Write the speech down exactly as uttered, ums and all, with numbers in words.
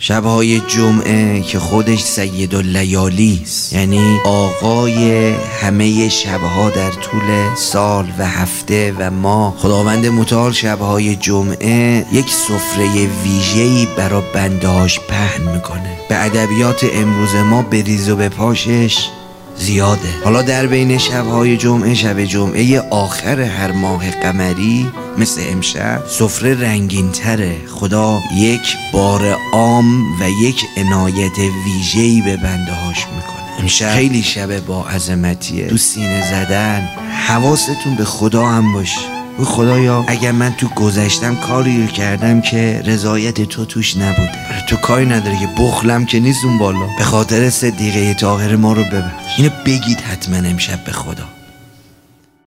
شبهای جمعه که خودش سید اللیالی است، یعنی آقای همه شبها در طول سال و هفته و ماه. خداوند متعال شبهای جمعه یک سفره ویژه‌ای برای بندهاش پهن میکنه. به ادبیات امروز ما بریز و بپاشش زیاده. حالا در بین شبهای جمعه، شب جمعه آخر هر ماه قمری مثل امشب سفره رنگین تره. خدا یک بار عام و یک عنایت ویژه‌ای به بنده هاش میکنه. امشب خیلی شب با عظمتیه. تو سینه زدن، حواستون به خدا هم باشه. او خدایا اگر من تو گذشتم کاری رو کردم که رضایت تو توش نبوده، برای تو کاری نداره که بخلم که نیست اون بالا، به خاطر صدیقه طاهر ما رو ببخش. اینو بگید حتما امشب به خدا.